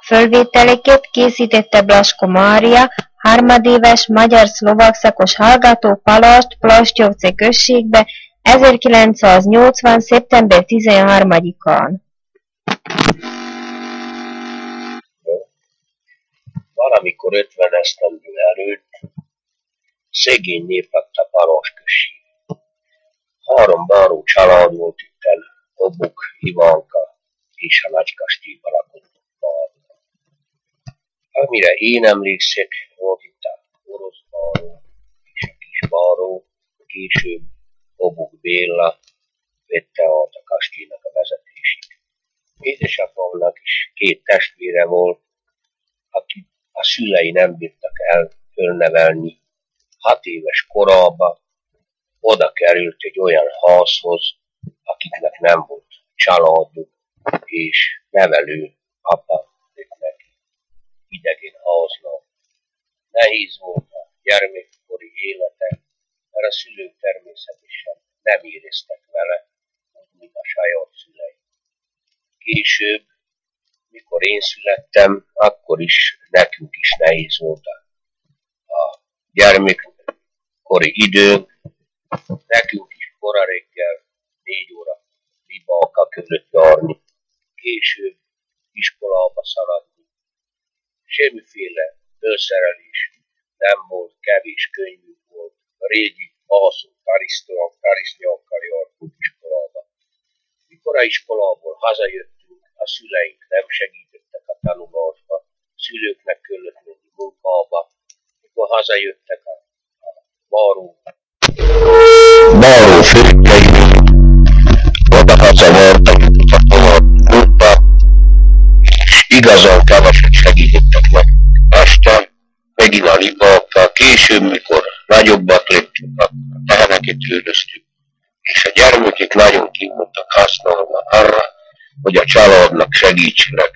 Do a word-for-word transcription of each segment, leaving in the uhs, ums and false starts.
fölvételeket készítette Blasko Mária, harmadéves magyar-szlovák szakos hallgató Palast, Plasztyovce községbe ezerkilencszáznyolcvan. szeptember tizenharmadikán. Valamikor ötven esztendő előtt szegény nép lakta Palast község. Három báró család volt itten, Obuk, Ivanka és a Nagykastélyban lakott báró. Amire én emlékszek, volt itt a orosz báró és a kis báró, később Obuk Béla vette át a kastélynak a vezetését. Édesapámnak is két testvére volt, akik a szülei nem bírtak el fölnevelni. Hat éves korába oda került egy olyan házhoz, akiknek nem volt családjuk, és nevelő apa lett neki idegen háznak. Nehéz volt a gyermekkori élete, mert a szülők természetesen nem éreztek vele, úgy, mint a saját szülei. Később, mikor én születtem, akkor is nekünk is nehéz volt a gyermekkori időnk. Nekünk is kora reggel négy óra ribálka között járni, később iskolába szaladni. Semmiféle felszerelés nem volt, kevés könyvünk volt. A régi alszó tarisznyákkal jártunk iskolába. Mikor a iskolából hazajöttünk, a szüleink nem segítettek a tanulásba, szülőknek kellett menni munkába. Mikor hazajöttek a, a báró báró főkei, oda-haza voltak a tovább munka, és igazán keveset segítettek nekünk. Aztán megint a libákkal, később, mikor nagyobbak lettünk, akkor a teheneket üldöztük, és a gyermekek nagyon ki voltak használva arra, hogy a családnak segítsenek.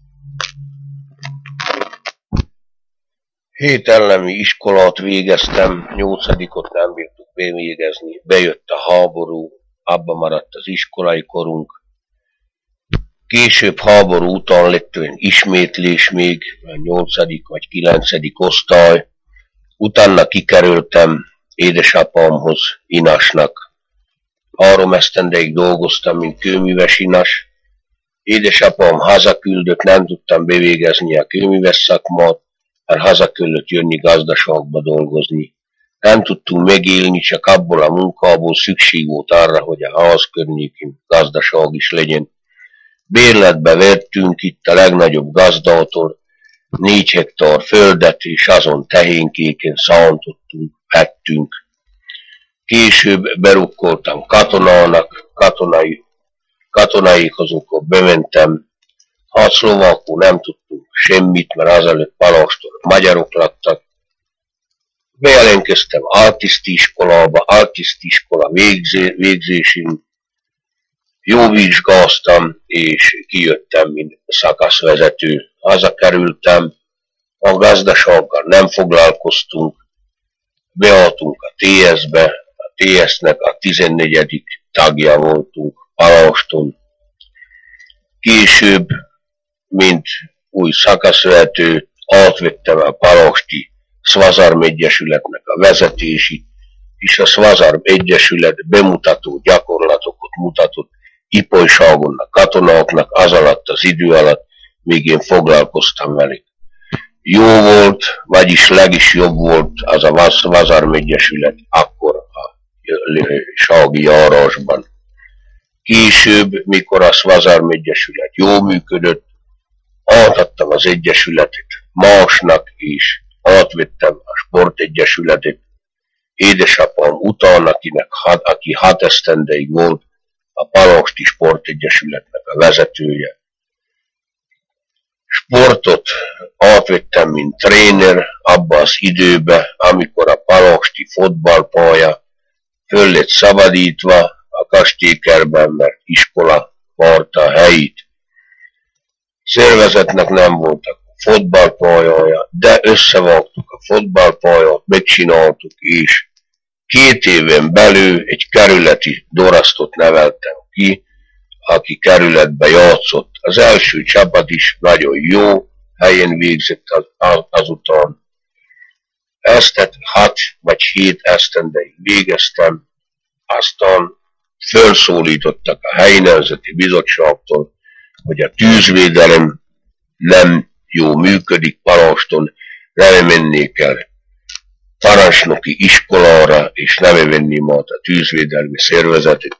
Hét elemi iskolát végeztem, nyolcadikot nem bírtuk bevégezni, bejött a háború, abba maradt az iskolai korunk. Később háború után lett olyan ismétlés még, a nyolcadik vagy kilencedik osztály. Utána kikerültem édesapámhoz, inasnak. Három esztendeig dolgoztam, mint kőműves inas. Édesapám hazaküldött, nem tudtam bevégezni a kőműves szakmát, mert haza kellett jönni gazdaságba dolgozni. Nem tudtunk megélni, csak abból a munkából szükség volt arra, hogy a ház környékén gazdaság is legyen. Bérletbe vettünk itt a legnagyobb gazdától négy hektár földet, és azon tehénkéken szántottunk, vettünk. Később berukkoltam katonának, katonai, katonáikhoz, amikor bementem. Hát szlovákul nem tudtunk semmit, mert azelőtt Palaston magyarok laktak. Bejelentkeztem altiszti iskolába, altiszti iskola végzé, végzésén. Jó vizsgáztam, és kijöttem, mint szakaszvezető. Hazakerültem, a gazdasággal nem foglalkoztunk, beálltunk a té es-be, a té es-nek a tizennegyedik tagja voltunk Palaston. Később, mint új szakaszvezető, átvettem a palasti Szvazarm Egyesületnek a vezetését, és a Szvazarm Egyesület bemutató gyakorlatokat mutatott ipolyságon a katonáknak az alatt az idő alatt, még én foglalkoztam velük. Jó volt, vagyis legis jobb volt az a Szvazarm Egyesület akkor a sági járásban. Később, mikor a Szvazarm Egyesület jól működött, átadtam az egyesületet másnak, és átvettem a sportegyesületet. Édesapám után, akinek hat, aki hat esztendeig volt a Palasti Sportegyesületnek a vezetője. Sportot átvettem, mint tréner abba az időbe, amikor a palasti fotballpálya föl lett szabadítva a kastélykerben, mert iskola várta a helyét. Szervezetnek nem voltak fotballpályája, de összevágtuk a fotballpályát, megcsináltuk, és két éven belül egy kerületi dorasztot neveltem ki, aki kerületbe játszott. Az első csapat is nagyon jó, helyén végzett az, az, azután. Ezt hat vagy hét esztendeig végeztem, aztán felszólítottak a helyi nemzeti bizottságtól, hogy a tűzvédelem nem jó működik Paloston, nem mennék el parancsnoki iskolára, és nem venném át a tűzvédelmi szervezetet.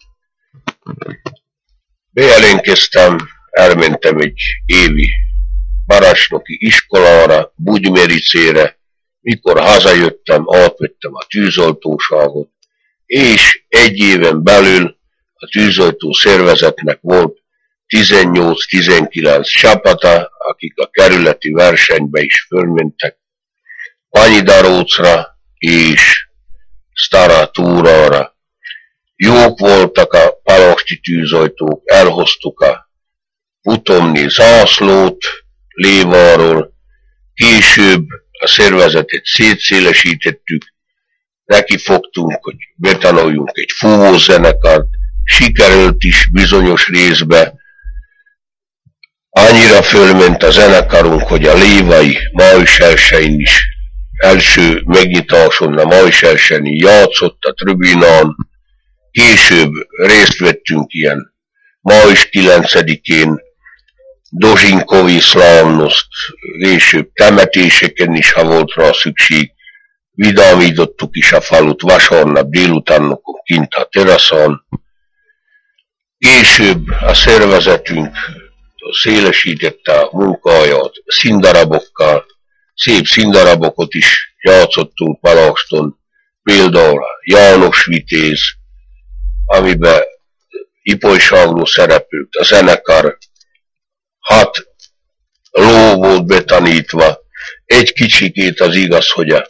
Bejelentkeztem, elmentem egy évi parancsnoki iskolára, Bugymericére, mikor hazajöttem, átvettem a tűzoltóságot, és egy éven belül a tűzoltó szervezetnek volt tizennyolc-tizenkilenc csapata, akik a kerületi versenybe is fölmentek, Panyidarócra és Stara Túrára. Jók voltak a palosti tűzoltók, elhoztuk a putomni zászlót Léváról, később a szervezetet szétszélesítettük, neki fogtunk, hogy betanuljunk egy fúvózenekart, sikerült is bizonyos részbe, annyira fölment a zenekarunk, hogy a lévai május elsején is, első megnyitáson a május elsején játszott a tribünán, később részt vettünk ilyen május kilencedikén, Dozsinkovi szlávnoszt, később temetéseken is, ha volt rá szükség, vidámítottuk is a falut vasárnap délutánokon kint a teraszon. Később a szervezetünk szélesítette a munkáját színdarabokkal, szép színdarabokat is játszottunk Paloston, például János Vitéz, amiben Ipoly Sándor szerepült, a zenekar hat ló volt betanítva, egy kicsikét az igaz, hogy a,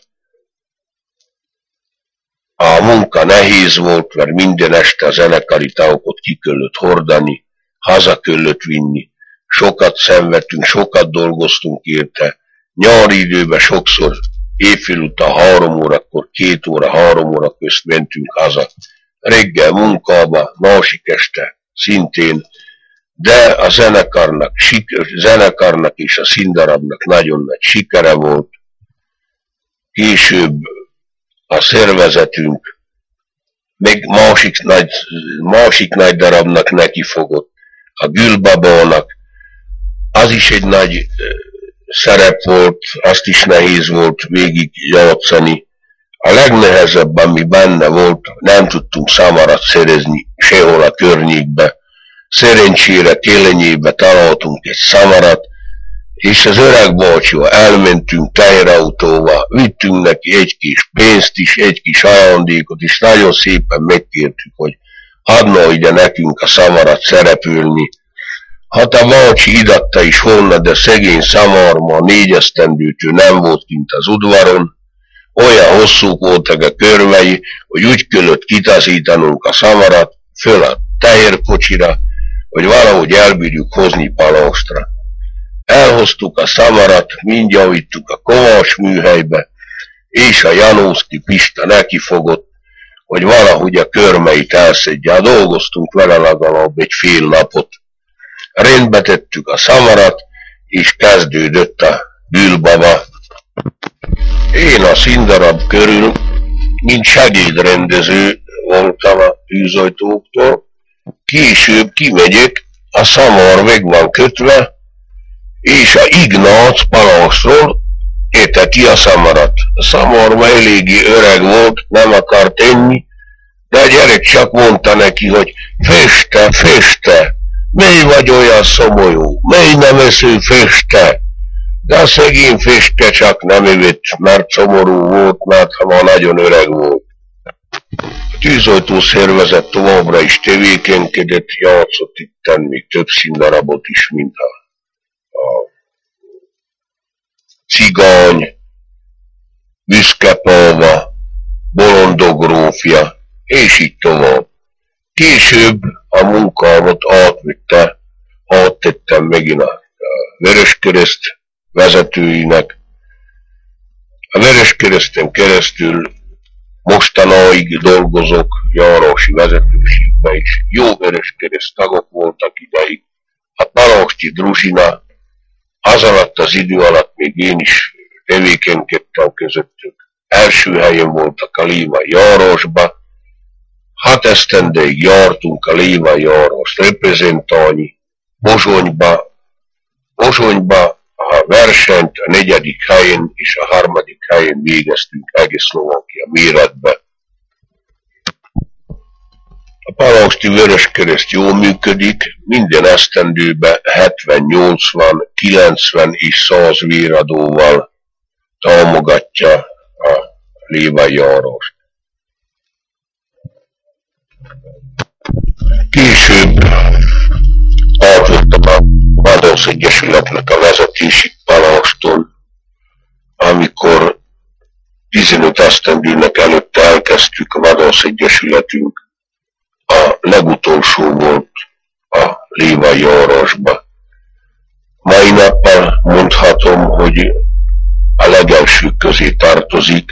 a munka nehéz volt, mert minden este a zenekari tagokat ki kellett hordani, haza kellett vinni, sokat szenvedtünk, sokat dolgoztunk érte, nyári időben sokszor éjfél után három órakor, két óra, három óra közt mentünk haza, reggel munkába, másik este szintén, de a zenekarnak, zenekarnak és a színdarabnak nagyon nagy sikere volt. Később a szervezetünk még másik nagy, másik nagy darabnak nekifogott, a Gülbabának, az is egy nagy szerep volt, azt is nehéz volt végig játszani. A legnehezebb, ami benne volt, nem tudtunk szamarat szerezni sehol a környékbe. Szerencsére Kélenyébe találtunk egy szamarat, és az öreg bácsival elmentünk teherautóval, vittünk neki egy kis pénzt is, egy kis ajándékot, és nagyon szépen megkértük, hogy adna ide nekünk a szamarat szerepülni. Hát a bácsi idatta is volna, de szegény szamarma négyesztendőtől nem volt kint az udvaron, olyan hosszúk voltak a körmei, hogy úgy kellett kitaszítanunk a szamarat föl a teherkocsira, hogy valahogy elbírjuk hozni Palostra. Elhoztuk a szamarat, mindjárt vittük a Kovács műhelybe, és a Janószki Pista nekifogott, hogy valahogy a körmeit elszedje. Dolgoztunk vele legalább egy fél napot. Rendbe tettük a szamarat, és kezdődött a Gülbaba. Én a színdarab körül, mint segédrendező voltam a tűzoltóktól, később kimegyek, a szamar meg van kötve, és a Ignác Palosról eteti a szamarat. A szamar ma eléggé öreg volt, nem akart enni, de a gyerek csak mondta neki, hogy feste, feste, mely vagy olyan szomorú, mely nem esző feste. De a szegény feste csak nem evett, mert szomorú volt, mert ha ma nagyon öreg volt. A tűzoltó szervezet továbbra is tevékenykedett, játszott itten még több színdarabot is, mint a, a Cigány, Büszkepalva, Bolondogrófja, és így tovább. Később a munkámat átvitte, áttettem megint a Vöröskereszt vezetőinek. A Vöröskereszten keresztül mostanáig dolgozok járási vezetőségben is. Jó Vöröskereszt tagok voltak ideig. A Palosti Druzsina Az alatt az idő alatt még én is tevékenykedtem közöttük. Első helyen voltak a Lévai Járosba, hat esztendeig jártunk a Lévai Járost reprezentálni, Bozsonyba, Bozsonyba a versenyt a negyedik helyen és a harmadik helyen végeztünk egész Szlovákia méretbe. A Palosti Vöröskereszt jól működik, minden esztendőben hetven, nyolcvan, kilencven és száz véradóval támogatja a Lévai Járost. Később átvettem a Vadász Egyesületnek a vezetését Paloston, amikor tizenöt esztendőnek előtt elkezdtük a Vadász Egyesületünk. A legutolsó volt a Lévai Járosba. Mai nappal mondhatom, hogy a legelső közé tartozik.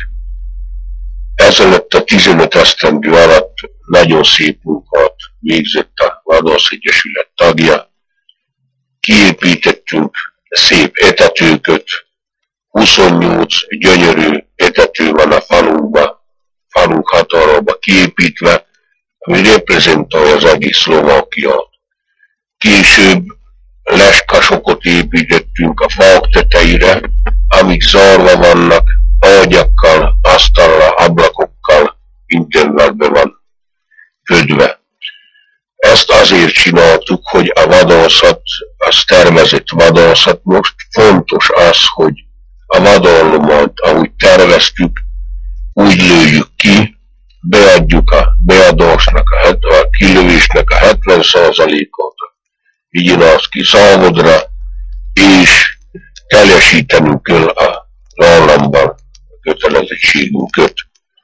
Ezelőtt a tizenöt esztendő alatt nagyon szép munkát végzett a Vadász Egyesület tagja. Kiépítettünk szép etetőköt, huszonnyolc gyönyörű etető van a falunkba, falunk határába kiépítve, ami reprezentálja az egész Szlovákiát. Később leskasokat építettünk a fák tetejére, amik zárva vannak, ágyakkal, asztallal, ablakokkal, mindennel be van ködve. Ezt azért csináltuk, hogy a vadászat, az tervezett vadászat most fontos az, hogy a vadállományt, ahogy terveztük, úgy lőjük ki, beadjuk a beadásnak, a, a kilövésnek a hetven százalékot, így az ki szávodra, és teljesítenünk kell a államban a kötelezettségünket.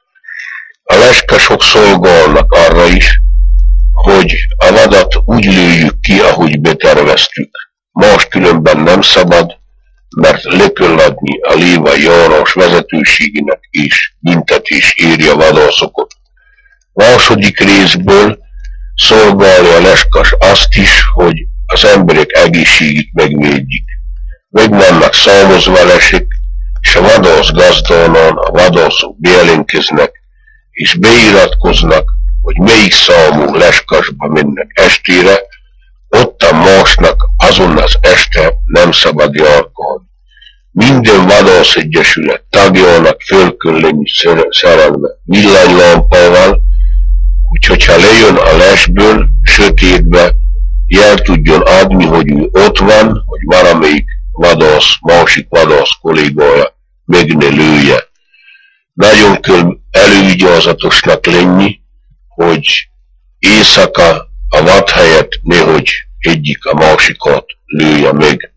A leskasok szolgálnak arra is, hogy a vadat úgy lőjük ki, ahogy beterveztük. Máskülönben nem szabad, mert le kell adni a Lévai Járos vezetőségének és büntetés éri a vadászokat. Második részből szolgálja a leskas azt is, hogy az emberek egészségét megvédjük. Meg vannak számozva lesek, és a vadász gazdánál a vadászok bejelentkeznek, és beiratkoznak, hogy melyik számú leskasba mennek estére, ottan másnak azon az este nem szabad járkálni. Minden Vadász Egyesület tagjának föl kell lenni szerelve villanylámpával, úgyhogy ha lejön a lesből, sötétbe, jel tudjon adni, hogy ő ott van, hogy valamelyik vadász, másik vadász kollégája meg ne lője. Nagyon kell elővigyázatosnak lenni, hogy éjszaka a vad helyett nehogy egyik a másikat lője meg.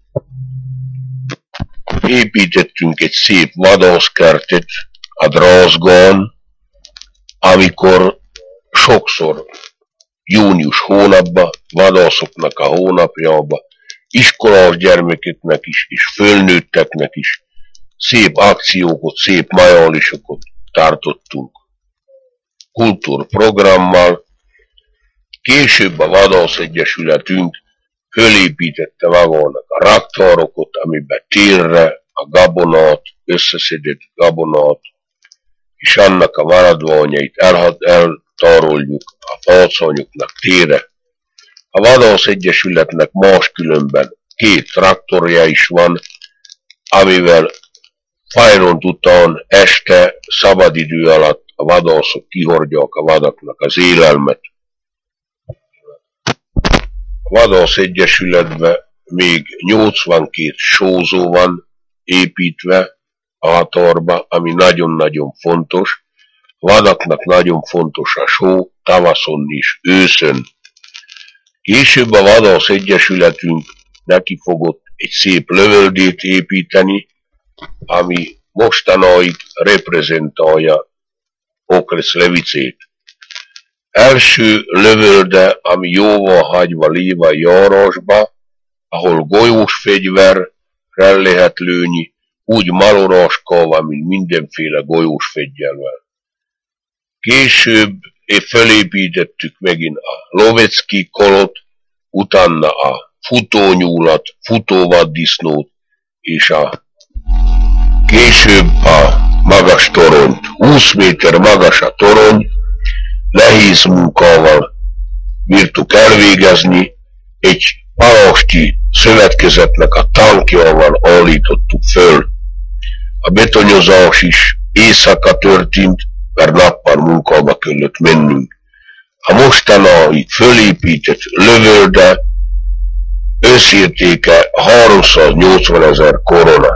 Építettünk egy szép vadászkertet a Drázgán, amikor sokszor június hónapban, vadászoknak a hónapjában, iskolás gyermekeknek is, és fölnőtteknek is szép akciókat, szép majálisokat tartottunk kultúrprogrammal. Később a Vadász Egyesületünk fölépítette magának a raktárokat, amiben térre a gabonát, összeszedett gabonát, és annak a maradványait eltároljuk a falcanyoknak tére. A Vadász Egyesületnek máskülönben két traktorja is van, amivel fajront után este, szabadidő alatt a vadászok kihordják a vadaknak az élelmet. A Vadász Egyesületben még nyolcvankét sózó van építve a határba, ami nagyon-nagyon fontos. A vadaknak nagyon fontos a só, tavaszon is, őszön. Később a Vadász Egyesületünk nekifogott egy szép lövöldét építeni, ami mostanáig reprezentálja Okres Levicét. Első lövölde, ami jóval hagyva Lévai Járosba, ahol golyós fegyverrel lehet lőni, úgy maloráskával, mint mindenféle golyós fegyverrel. Később felépítettük megint a Lovecki kolot, utána a futónyúlat, futóvaddisznót, és a később a magas torony. húsz méter magas a torony, nehéz munkával bírtuk elvégezni, egy palosti szövetkezetnek a tankjával állítottuk föl. A betonyozás is éjszaka történt, mert nappal munkába kellett mennünk. A mostanáig fölépített lövölde összértéke háromszáznyolcvanezer korona.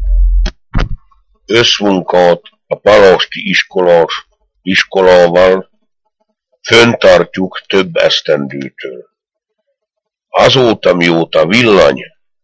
Összmunkát a palosti iskolás, iskolával föntartjuk több esztendőtől. Azóta, mióta villany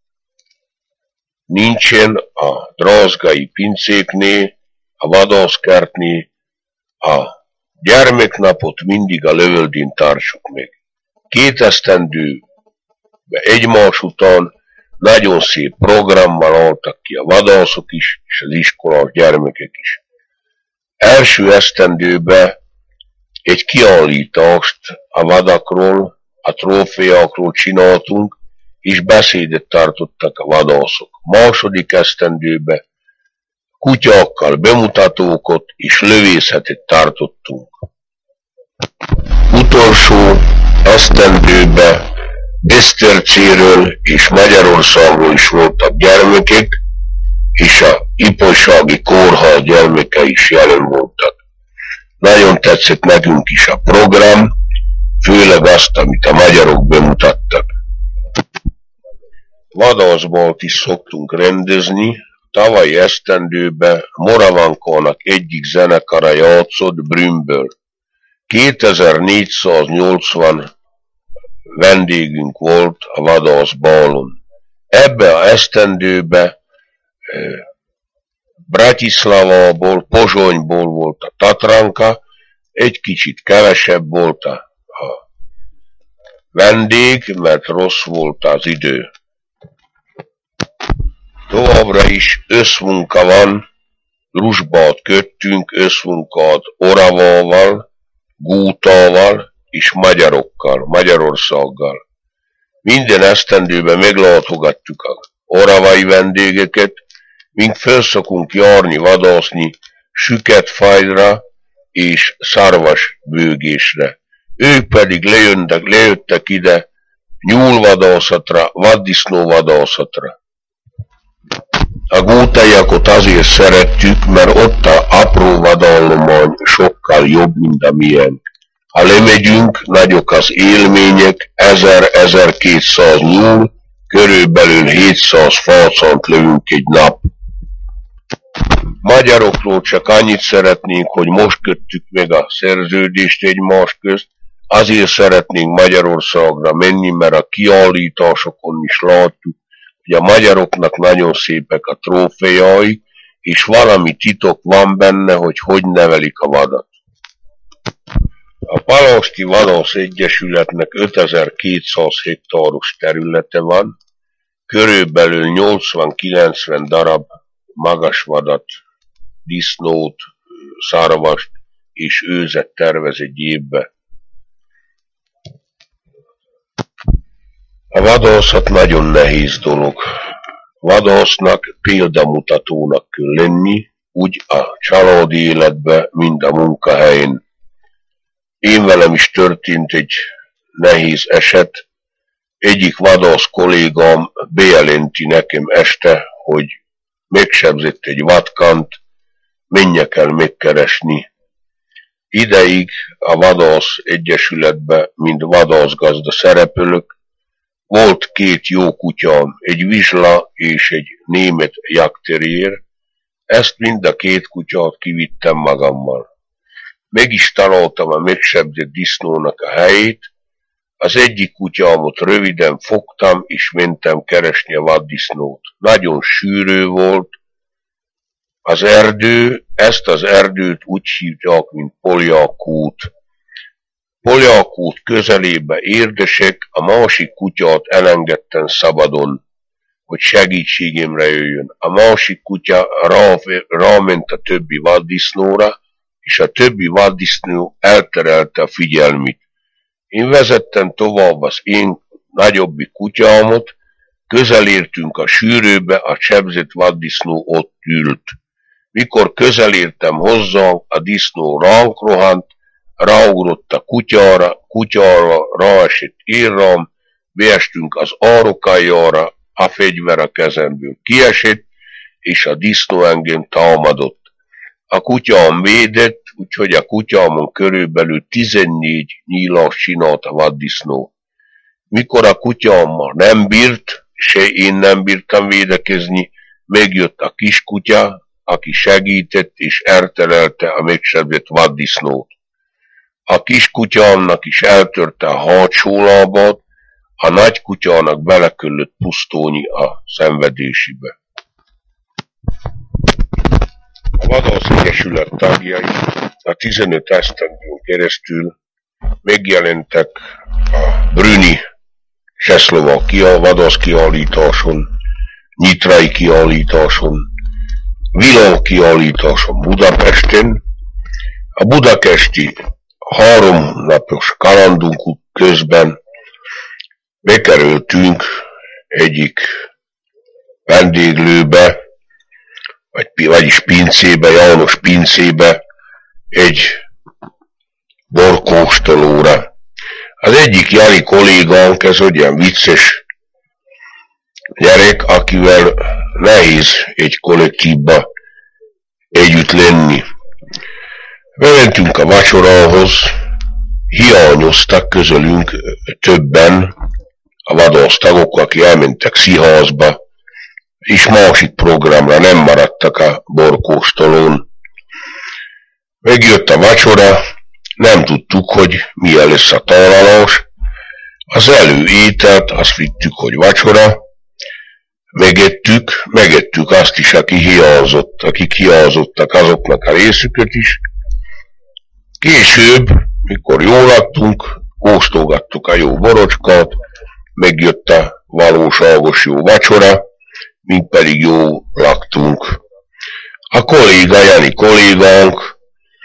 nincsen a drázgai pincéknél, a vadászkertnél, a gyermeknapot mindig a lövöldén tartsuk meg. Két esztendő egymás után nagyon szép programmal álltak ki a vadászok is, és az iskolás gyermekek is. Első esztendőben egy kiállítást a vadakról, a trófeákról csináltunk, és beszédet tartottak a vadászok. Második esztendőben kutyákkal bemutatókat és lövészetet tartottunk. Utolsó esztendőben Besztercéről és Magyarországról is voltak gyermekek, és a ifjúsági kórház gyermekei is jelen voltak. Nagyon tetszett nekünk is a program, főleg azt, amit a magyarok bemutattak. Vadászbalt is szoktunk rendezni. Tavalyi esztendőben Moravankának egyik zenekara játszott Brünnből. kétezer-négyszáznyolcvan vendégünk volt a vadászbálon. Ebbe a esztendőben Bratislavából, Pozsonyból volt a Tatranka, egy kicsit kevesebb volt a vendég, mert rossz volt az idő. Továbbra is összmunka van, Drusbát köttünk, összmunkát Oravával, Gútával és magyarokkal, Magyarországgal. Minden esztendőben meglátogatjuk a oravai vendégeket, mink felszokunk járni, vadászni Süketfajdra és Szarvasbőgésre. Ők pedig lejönnek, lejöttek ide nyúlvadászatra, vaddisznóvadászatra. A gútaiakot azért szerettük, mert ott a apró vadállomány sokkal jobb, mint a miénk. Ha lemegyünk, nagyok az élmények, ezer-ezerkétszáz nyúl, körülbelül hétszáz facant lövünk egy nap. Magyarokról csak annyit szeretnénk, hogy most köttük meg a szerződést egymás közt, azért szeretnénk Magyarországra menni, mert a kiállításokon is látjuk, hogy a magyaroknak nagyon szépek a trófeái, és valami titok van benne, hogy hogy nevelik a vadat. A Palosti Vadász Egyesületnek ötezer-kétszáz hektáros területe van, körülbelül nyolcvan-kilencven darab magasvadat, disznót, szarvast és őzet tervez egy évbe. A vadászat nagyon nehéz dolog. Vadásznak példamutatónak kell lenni, úgy a családi életbe, mint a munkahelyen. Én velem is történt egy nehéz eset. Egyik vadász kollégám bejelenti nekem este, hogy megsebzett egy vadkant, menjek el megkeresni. Ideig a Vadász Egyesületbe, mint vadászgazda szerepelök. Volt két jó kutyám, egy vizsla és egy német jakterier. Ezt mind a két kutyát kivittem magammal. Meg is találtam a megsebzett disznónak a helyét. Az egyik kutyámot röviden fogtam, és mentem keresni a vaddisznót. Nagyon sűrű volt az erdő, ezt az erdőt úgy hívják, mint Poljakút. Poljakút közelébe érdesek, a másik kutyát elengedtem szabadon, hogy segítségemre jöjjön. A másik kutya rá, ráment a többi vaddisznóra, és a többi vaddisznó elterelte a figyelmét. Én vezettem tovább az én nagyobbik kutyámot, közelértünk a sűrűbe, a sebzett vaddisznó ott ült. Mikor közelértem hozzá, a disznó ránk rohant, ráugrott a kutyára, kutyára ráesett érrám, beestünk az árokájára, a fegyver a kezemből kiesett, és a disznó engem támadott. A kutyám védett, úgyhogy a kutyámon körülbelül tizennégy nyílást csinált a vaddisznó. Mikor a kutyám már nem bírt, se én nem bírtam védekezni, megjött a kiskutya, aki segített és elterelte a megsebzett vaddisznót. A kiskutyámnak is eltörte a hátsó lábát, a nagykutyának beleküllött pusztónyi a szenvedésébe. A Vadászegyesület tagjai a tizenöt esztendőn keresztül megjelentek a brüni Csehszlovákia vadászkiállításon, nyitrai kiállításon, világkiállításon Budapesten. A budapesti háromnapos kalandunk közben bekerültünk egyik vendéglőbe, vagy, vagyis pincébe, János pincébe, egy borkóstolóra. Az egyik Jani kollégánk, ez olyan vicces gyerek, akivel nehéz egy kollektívba együtt lenni. Bementünk a vacsorához, hiányoztak közülünk többen a vadásztagok, akik elmentek színházba, és másik programra nem maradtak a borkóstolón. Megjött a vacsora, nem tudtuk, hogy milyen lesz a tálalás. Az előételt azt vittük, hogy vacsora, megettük, megettük azt is, aki hiányzott, akik hiányzottak, azoknak a részüket is. Később, mikor jól laktunk, kóstolgattuk a jó borocskát, megjött a valóságos jó vacsora, mint pedig jó laktunk. A kolléga, Jani kollégánk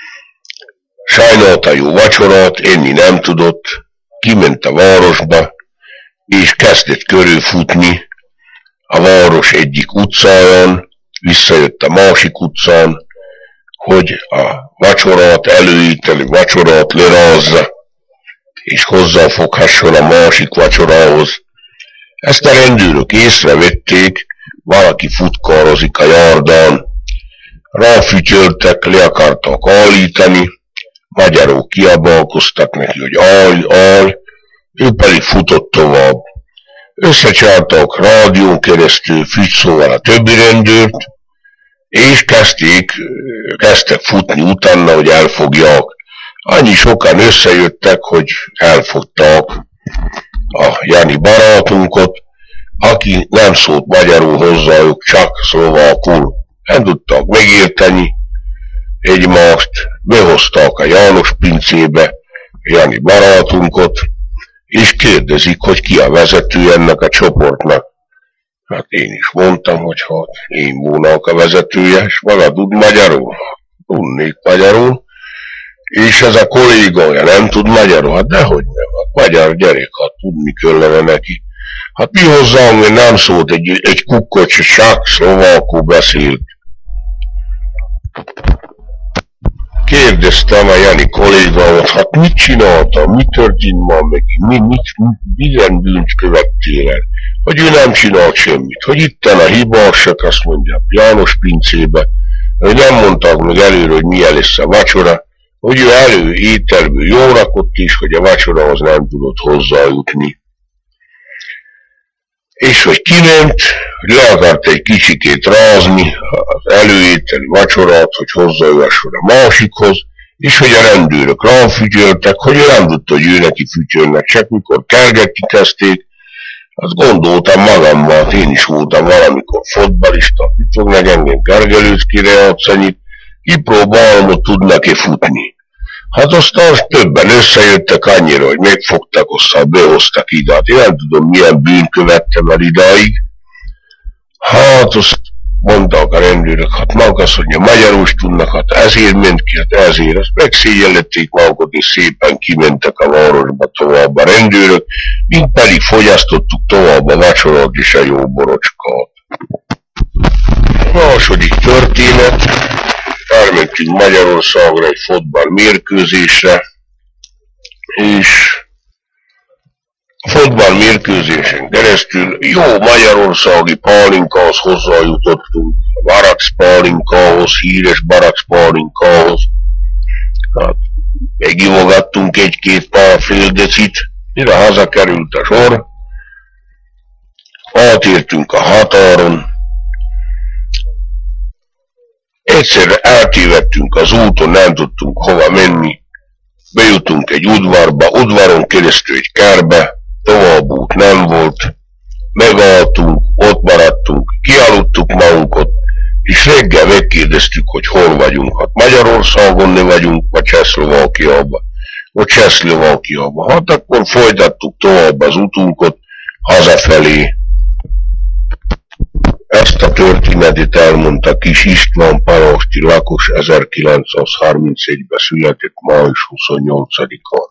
sajnálta jó vacsorát, enni nem tudott, kiment a városba, és kezdett körülfutni a város egyik utcáján, visszajött a másik utcán, hogy a vacsorát, előíteli vacsorát lerázza, és hozzáfoghasson a másik vacsorához. Ezt a rendőrök észrevették, valaki futkározik a járdán, ráfütyöltek, le akartak állítani, magyarok kiabálkoztak neki, hogy állj, állj, ő pedig futott tovább. Összecsártak rádión keresztül fügyszóval a többi rendőrt, és kezdték, kezdtek futni utána, hogy elfogják. Annyi sokan összejöttek, hogy elfogták a Jani barátunkat, aki nem szólt magyarul hozzájuk, csak szlovákul. Nem tudtak megérteni egymást, behozták a János pincébe Jani barátunkat, és kérdezik, hogy ki a vezető ennek a csoportnak. Hát én is mondtam, hogy hát én volnak a vezetője, és maga tud magyarul? Tudnék magyarul. És ez a kollégája nem tud magyarul? Hát dehogy nem, hát magyar gyerek, hát tudni kellene neki. Hát mi hozzám, hogy nem szólt, egy, egy kukkocsi csak szlovákul beszélt. Kérdeztem a Jani kollégámat, hát mit csináltam, mi történt ma megint, mi, mit, milyen bűnt követtél el, hogy ő nem csinált semmit, hogy itten a hibásak, azt mondja János pincébe, hogy nem mondták meg előre, hogy milyen lesz a vacsora, hogy ő elő ételből jól rakott is, hogy a vacsorahoz nem tudott hozzájutni. És hogy kiment, hogy le akart egy kicsikét rázni az előételi vacsorát, hogy hozzájusson a másikhoz, és hogy a rendőrök ráfütyöltek, hogy ő nem tudta, hogy ő neki fütyölnek, csak mikor kergetni kezdték, azt gondoltam magammal, én is voltam valamikor fotbalista, mit fognak engem kergelőckire játszani, kipróbálom, hogy tudnak-e futni. Hát aztán többen összejöttek annyira, hogy megfogtak, aztán behoztak ide. Hát én nem tudom, milyen bűn követtem el idáig. Hát azt mondták a rendőrök, hát maga azt mondja, magyarul is tudnak, hát ezért ment ki, hát ezért. Azt megszégyellették magukat, és szépen kimentek a városba tovább a rendőrök, mint pedig fogyasztottuk tovább a vacsorát és a jó borocskát. Második történet, elmentünk Magyarországra egy fotball mérkőzésre, és a fotball mérkőzésen keresztül jó magyarországi pálinkához hozzájutottunk, a Barax pálinkához, híres Barax pálinkához. Hát, megivogattunk egy-két pár fél decit, mire hazakerült a sor, átértünk a határon, egyszerre eltévedtünk az úton, nem tudtunk hova menni, bejutunk egy udvarba, udvaron keresztül egy kertbe, tovább út nem volt, megálltunk, ott maradtunk, kialudtuk magunkat, és reggel megkérdeztük, hogy hol vagyunk. Hát Magyarországon ne vagyunk, vagy Csehszlovákiában, vagy Csehszlovákiában. Hát akkor folytattuk tovább az utunkat hazafelé. Ezt a történetet elmondta Kis István paraszti lakos ezerkilencszázharmincegyben született május huszonnyolcadikán.